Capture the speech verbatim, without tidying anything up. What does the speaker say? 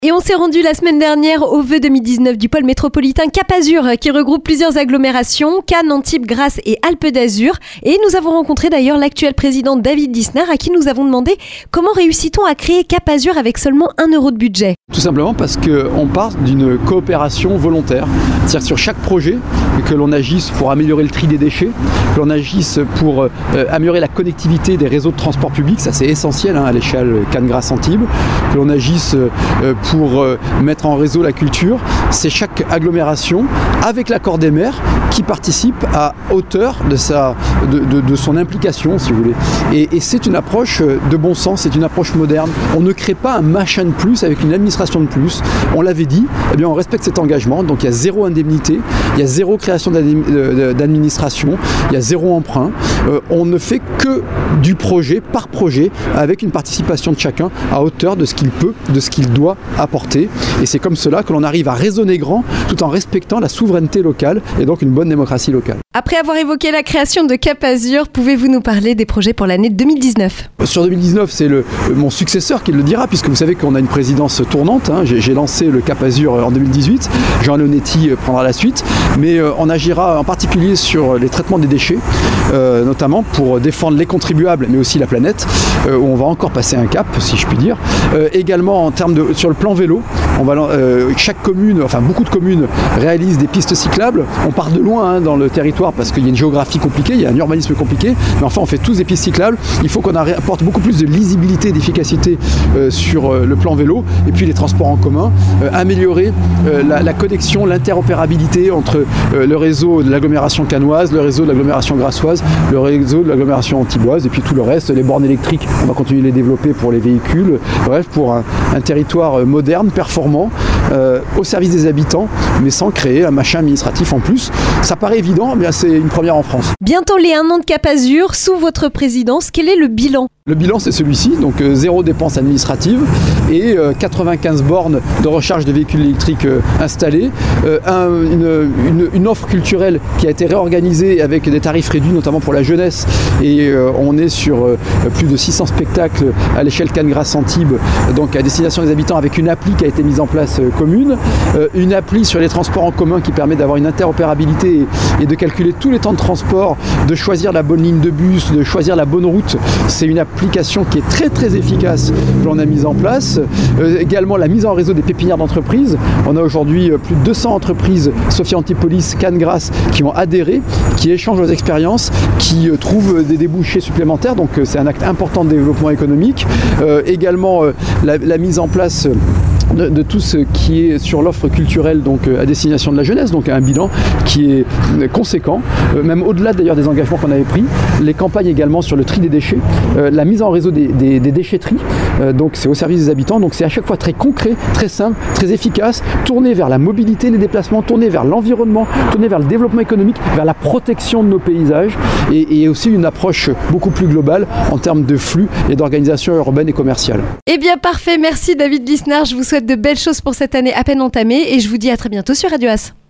Et on s'est rendu la semaine dernière au vœu deux mille dix-neuf du pôle métropolitain Cap Azur qui regroupe plusieurs agglomérations, Cannes, Antibes, Grasse et Alpes d'Azur. Et nous avons rencontré d'ailleurs l'actuel président David Lisnard à qui nous avons demandé comment réussit-on à créer Cap Azur avec seulement un euro de budget. Tout simplement parce qu'on part d'une coopération volontaire. C'est-à-dire sur chaque projet que l'on agisse pour améliorer le tri des déchets, que l'on agisse pour euh, améliorer la connectivité des réseaux de transport public, ça c'est essentiel hein, à l'échelle Cannes-Grasse-Antibes, que l'on agisse euh, pour euh, mettre en réseau la culture. C'est chaque agglomération, avec l'accord des maires, qui participe à hauteur de, sa, de, de, de son implication, si vous voulez. Et, et c'est une approche de bon sens, c'est une approche moderne. On ne crée pas un machin de plus avec une administration de plus. On l'avait dit, eh bien on respecte cet engagement, donc il y a zéro indemnité, il y a zéro création d'administration, il y a zéro emprunt. Euh, on ne fait que du projet par projet, avec une participation de chacun à hauteur de ce qu'il peut, de ce qu'il doit apporter. Et c'est comme cela que l'on arrive à raisonner grand, tout en respectant la souveraineté locale et donc une bonne démocratie locale. Après avoir évoqué la création de Cap Azur, pouvez-vous nous parler des projets pour l'année deux mille dix-neuf ? Sur deux mille dix-neuf, c'est le, mon successeur qui le dira, puisque vous savez qu'on a une présidence tournante. Hein. J'ai, j'ai lancé le Cap Azur en deux mille dix-huit. Jean Leonetti prendra la suite. Mais euh, on agira en particulier sur les traitements des déchets, euh, notamment pour défendre les contribuables, mais aussi la planète, euh, où on va encore passer un cap, si je puis dire. Euh, également, en termes de, sur le plan vélo, on va, euh, chaque commune, enfin beaucoup de communes, réalisent des pistes cyclables. On part de loin hein, dans le territoire parce qu'il y a une géographie compliquée, il y a un urbanisme compliqué, mais enfin on fait tous des pistes cyclables. Il faut qu'on apporte beaucoup plus de lisibilité et d'efficacité euh, sur euh, le plan vélo, et puis les transports en commun, euh, améliorer euh, la, la connexion, l'interopérabilité entre euh, le réseau de l'agglomération cannoise, le réseau de l'agglomération grassoise, le réseau de l'agglomération antiboise, et puis tout le reste, les bornes électriques, on va continuer de les développer pour les véhicules, bref, pour un, un territoire moderne, performant, euh, au service des habitants, mais sans créer un machin administratif en plus. Ça paraît évident, mais c'est une première en France. Bientôt les un an de Cap Azur, sous votre présidence, quel est le bilan ? Le bilan, c'est celui-ci, donc euh, zéro dépense administrative et euh, quatre-vingt-quinze bornes de recharge de véhicules électriques euh, installées, euh, un, une, une, une offre culturelle qui a été réorganisée avec des tarifs réduits, notamment pour la jeunesse, et euh, on est sur euh, plus de six cents spectacles à l'échelle Cannes-Grasse-Antibes, donc à destination des habitants, avec une appli qui a été mise en place euh, commune, euh, une appli sur les transports en commun qui permet d'avoir une interopérabilité et, et de calculer tous les temps de transport, de choisir la bonne ligne de bus, de choisir la bonne route. C'est une application qui est très très efficace que l'on a mise en place. Euh, également la mise en réseau des pépinières d'entreprises. On a aujourd'hui euh, plus de deux cents entreprises, Sophia Antipolis, Cannes-Grasse, qui ont adhéré, qui échangent leurs expériences, qui euh, trouvent des débouchés supplémentaires. Donc euh, c'est un acte important de développement économique. Euh, également euh, la, la mise en place euh, De, de tout ce qui est sur l'offre culturelle donc à destination de la jeunesse, donc un bilan qui est conséquent, euh, même au-delà d'ailleurs des engagements qu'on avait pris, les campagnes également sur le tri des déchets, euh, la mise en réseau des, des, des déchetteries, euh, donc c'est au service des habitants, donc c'est à chaque fois très concret, très simple, très efficace, tourné vers la mobilité des déplacements, tourné vers l'environnement, tourné vers le développement économique, vers la protection de nos paysages, et, et aussi une approche beaucoup plus globale en termes de flux et d'organisation urbaine et commerciale. Eh bien parfait, merci David Lisnard, je vous souhaite de belles choses pour cette année à peine entamée et je vous dis à très bientôt sur Radio As.